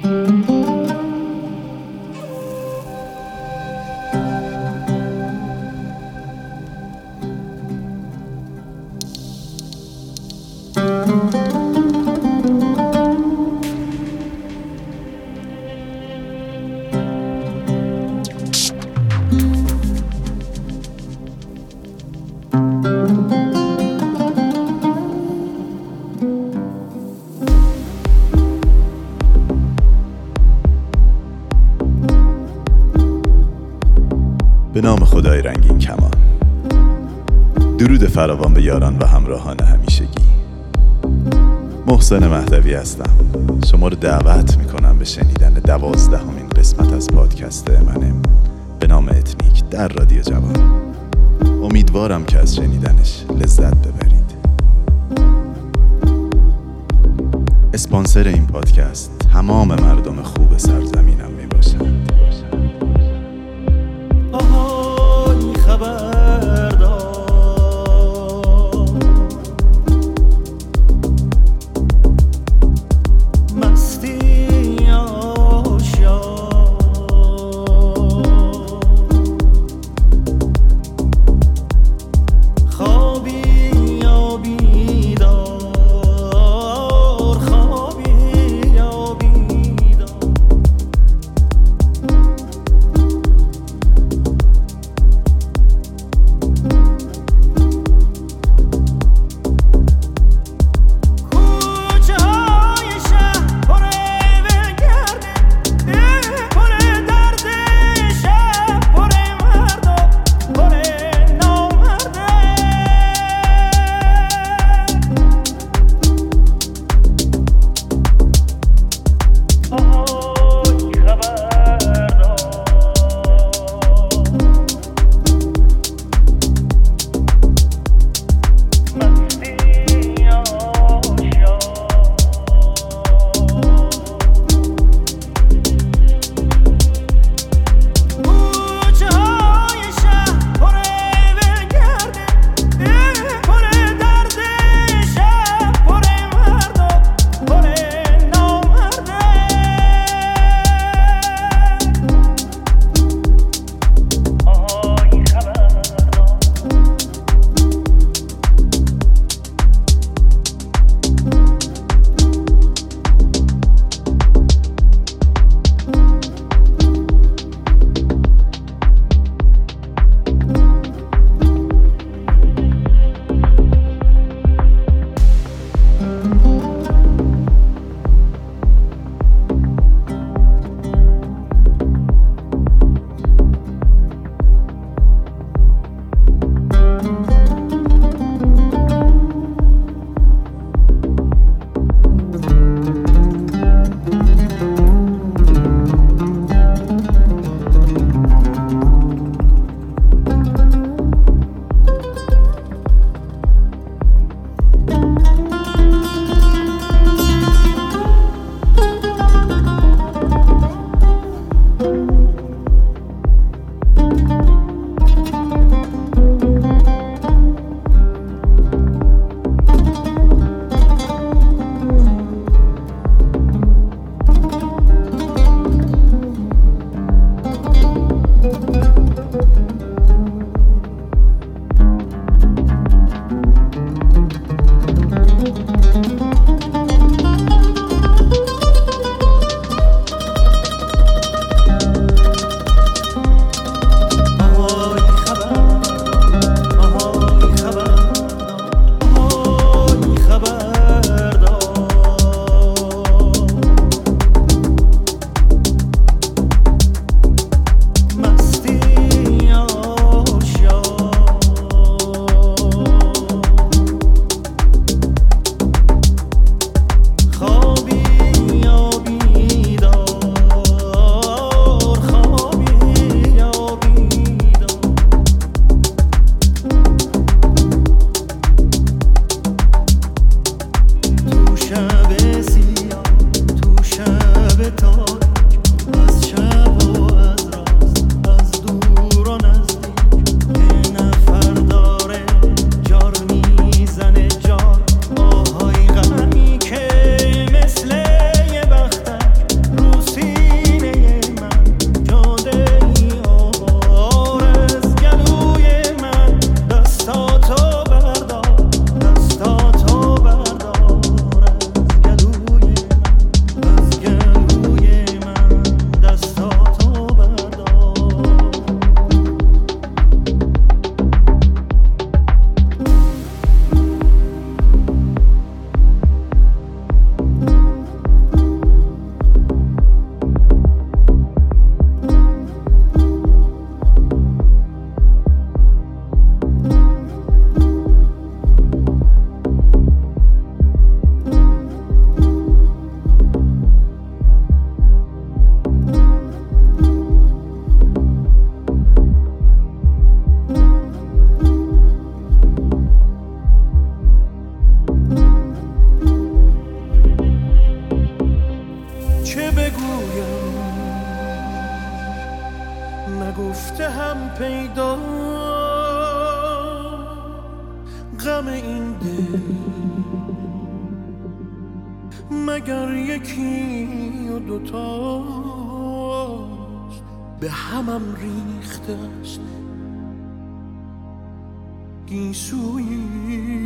به نام خدای رنگین کمان. درود فراوان به یاران و همراهان همیشگی. محسن مهدوی هستم. شما رو دعوت میکنم به شنیدن 12مین قسمت از پادکست منم به نام اتنیک در رادیو جوان. امیدوارم که از شنیدنش لذت ببرید. اسپانسر این پادکست تمام مردم خوب سرزمینم میباشند. چه بگویم نگفته هم پیدا غم این دل مگر یکی و دوتاست به همم ریخته است گیسویی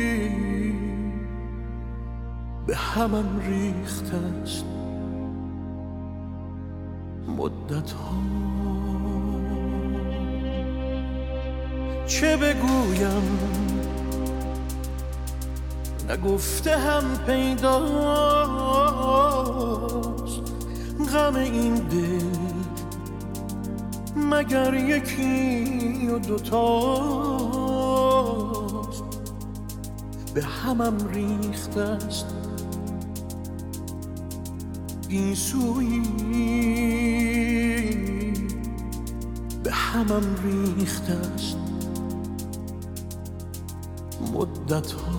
به همم ریخته است مدت ها چه بگویم نگفته هم پیداست غم این دل مگر یکی و دوتاست به همم ریخته است گیسویی به همم ریخته است مدت ها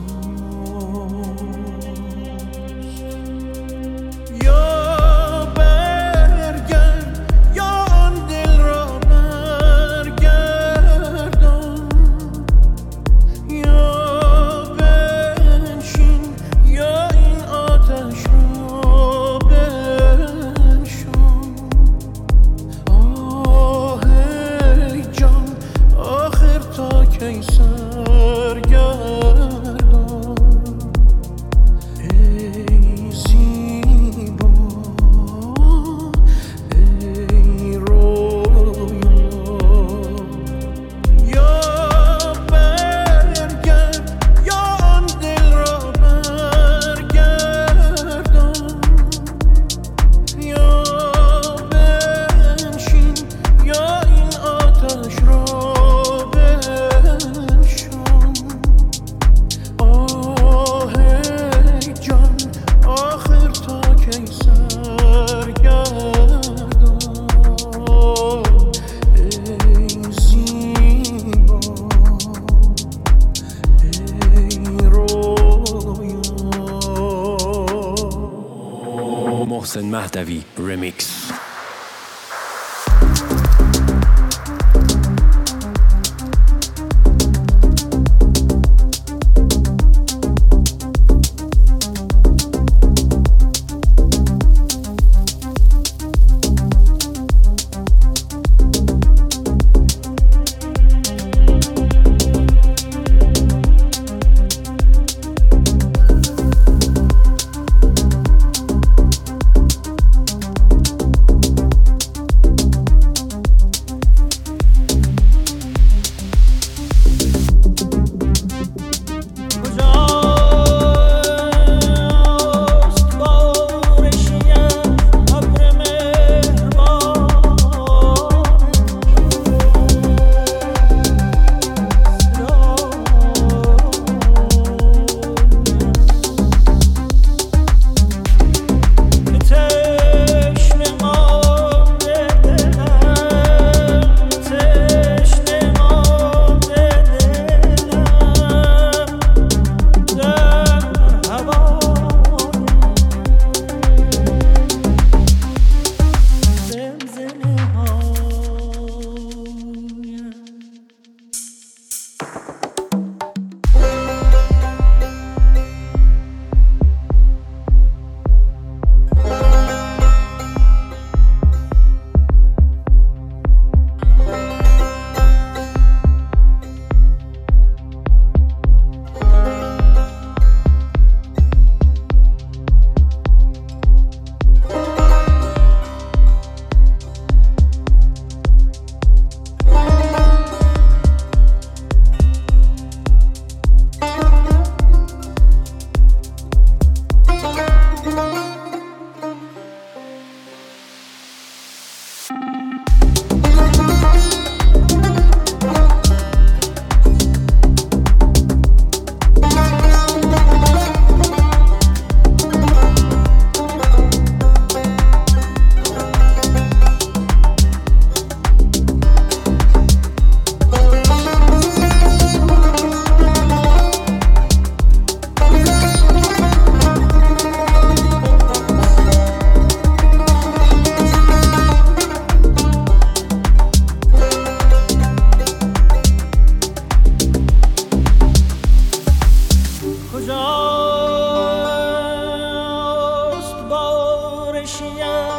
محسن مهدوی ریمیکس.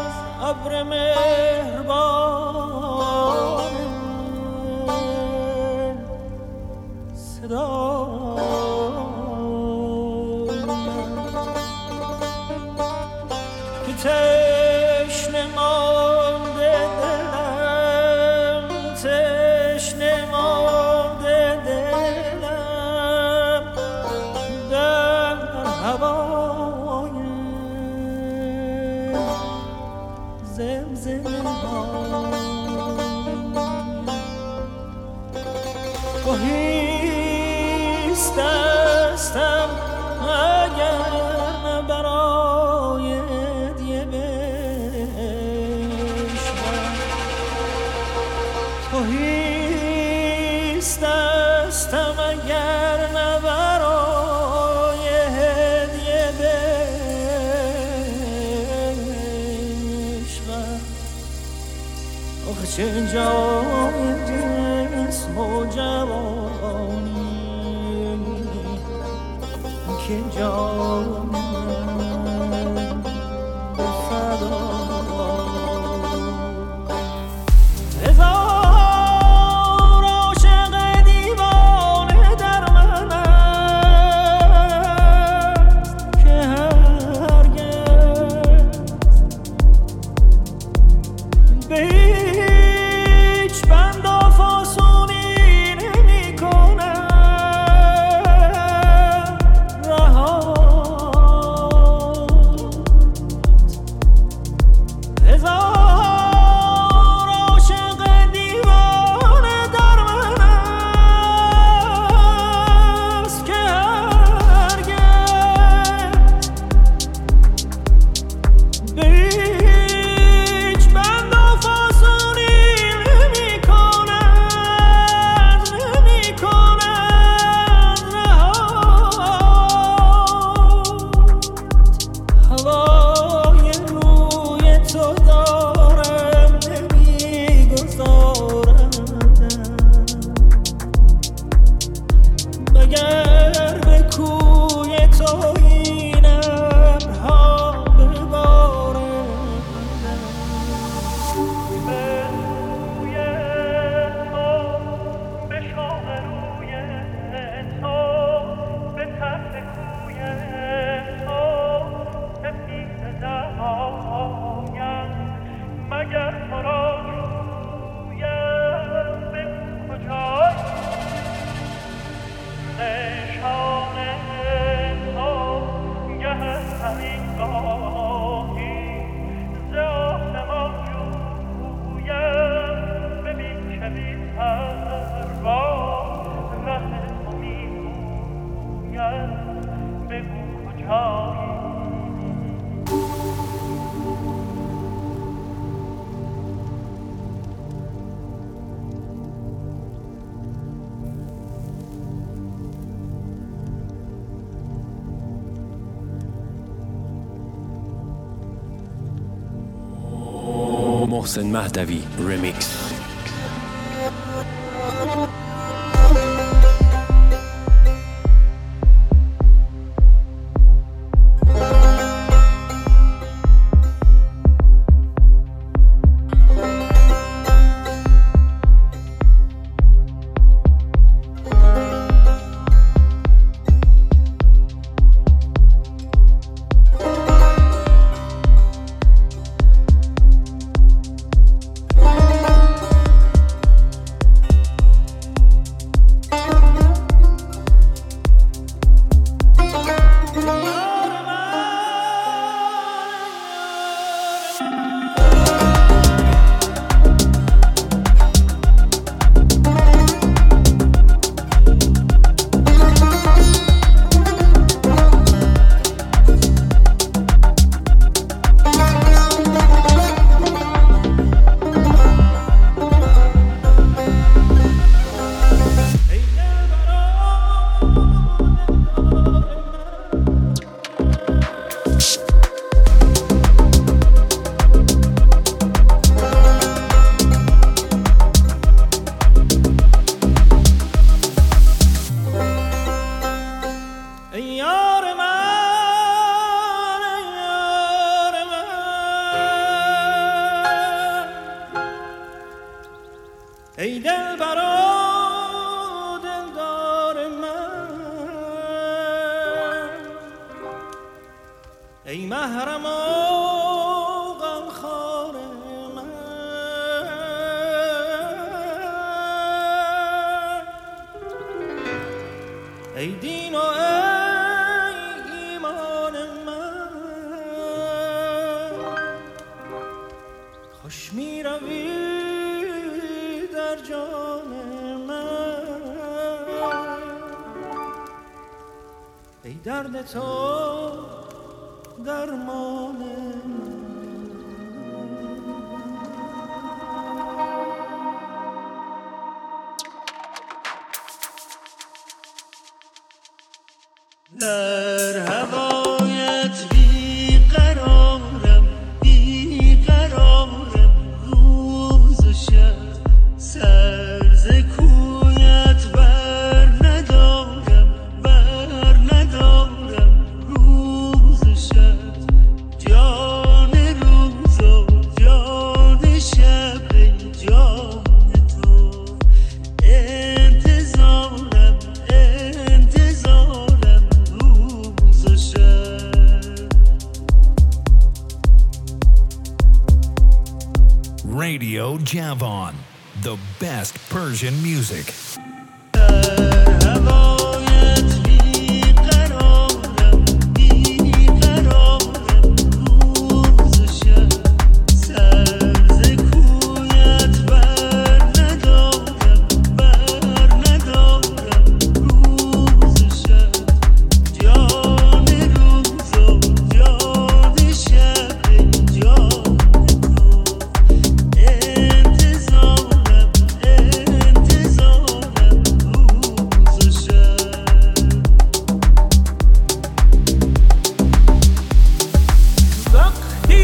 ابر مهربان صدا که تشنه مانده دلم، تشنه مانده دلم در هوای زمزمه ها. توهیست دستم اگر نه برای هدیه بشم، توهیست دستم اگر نه برای هدیه بشم. آخه چه جای جسم و جوانی که جان به فدا. هزار عاشق دیوانه در من است که هرگز به هیچ بند آفاسونی نمی کنم رهات. هزار عاشق دیوانه در من است که هرگز به هیچ بند آفاسونی نمی کند رهات. هوای روی تو دارم نمیگذاردم مگر به کوی تو این ابرها ببارم. به روی تو، به شوق روی تو، به طرف کوی تو، به پیش دهایم مگر تو را جویم بگو کجایی. نشان تو گه همین گاهی ز آسمان جویم ببین که بی پرواز ره تو میگویم بگو کجایی. محسن مهدوی رمیکس. ای دلبرا دلدار من، ای محرم و غمخوار من، ای دین و ای ایمان من، خوش می روی در جان من، ای درد تو درمان من. در هوایت بیقرارم، بیقرارم روز و شب، سر ز کویت بر ندارم، بر ندارم روز و شب، جان روز و جان شب، ای جان تو انتظارم، انتظارم روز و شب. Radio Javon, the best Persian music. هوایت بیقرارم، بیقرارم روز و شب، سر ز کویت بر ندارم، بر ندارم روز و شب، جان روز و جان شب، ای جان تو انتظارم، انتظارم روز و شب. وقتی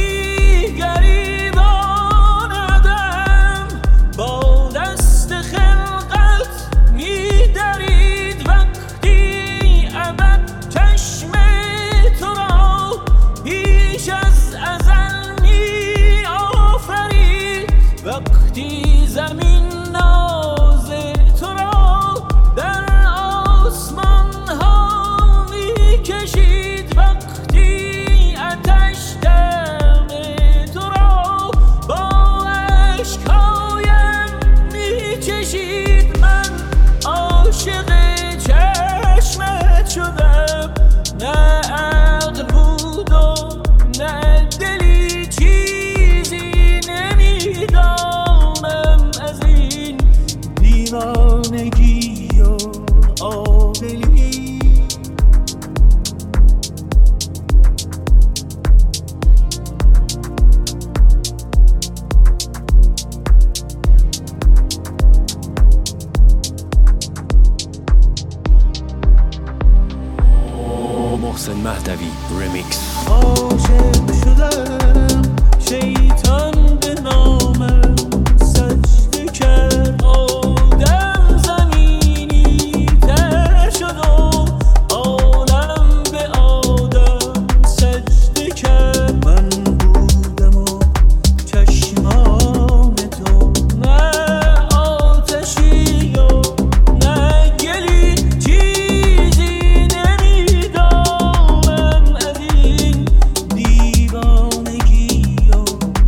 گریباندم با دست خلقت می‌درید، وقتی ابد چشم تو را بیش از ازل می‌آفرید، وقتی زمین ناز تو را در آسمان ها می‌کشید، وقتی آتش دم تو را با اشک‌هایم می‌چشید، من عاشق چشمت شدم، نه عقل بود و نه دلی، چیزی نمی‌دانم از این دیوانگی و عاقلی. محسن مهدوی رمیکس. عاشق شدم، شیطان به نامم سجده کرد، آدم زمینی تر شد و عالم به آدم سجده کرد، من بودم و چشمان تو نه آتشی و نه گلی، چیزی نمیدانم از این دیوانگی و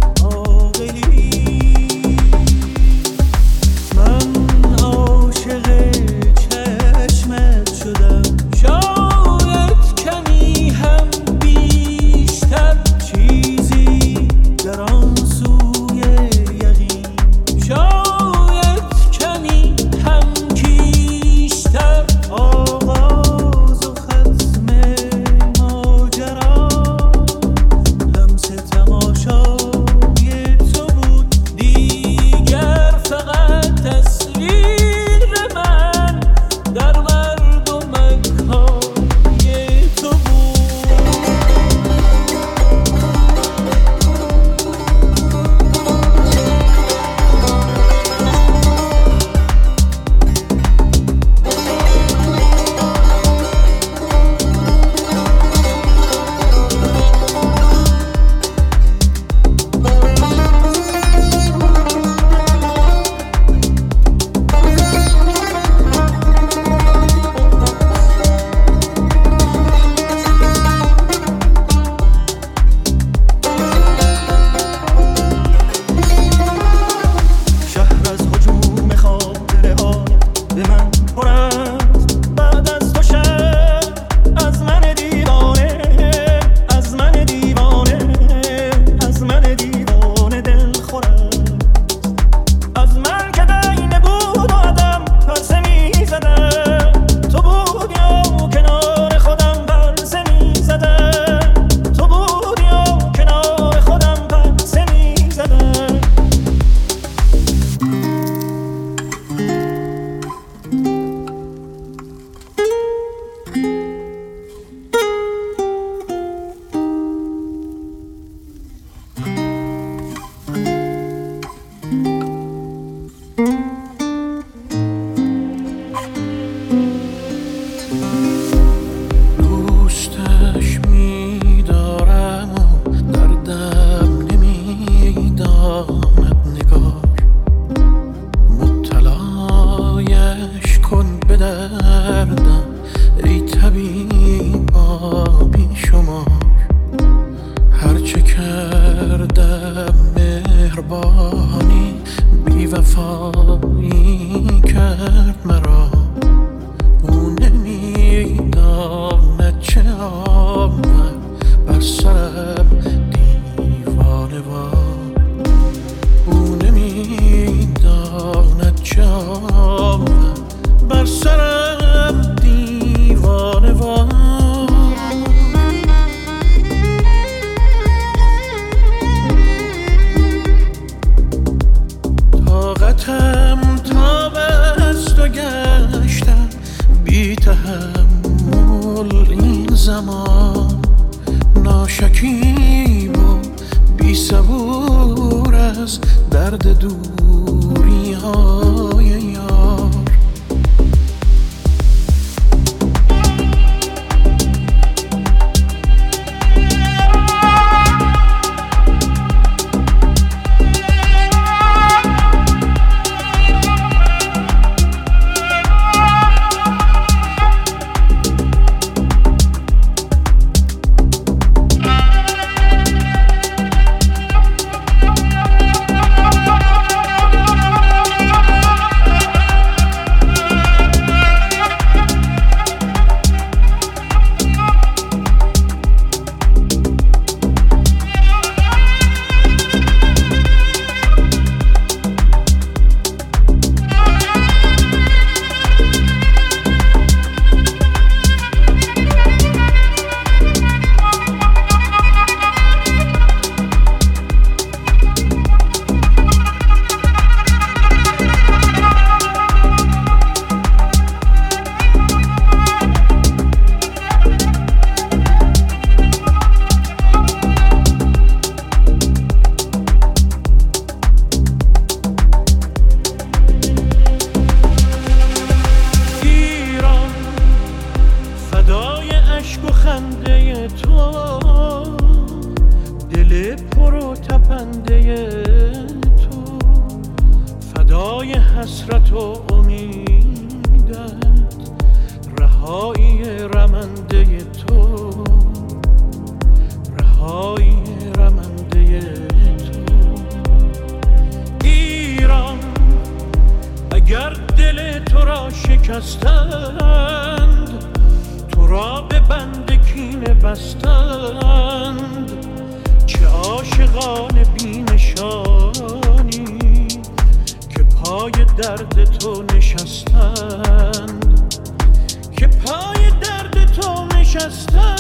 از درد دوری های یار. حسرت و امیدت، رهایی رمنده تو، رهایی رمنده تو. ایران اگر دل تو را شکستند، تو را به بند کینه بستند، چه عاشقان بی‌نشانی که پای درد تو نشستند، که پای درد تو نشستند.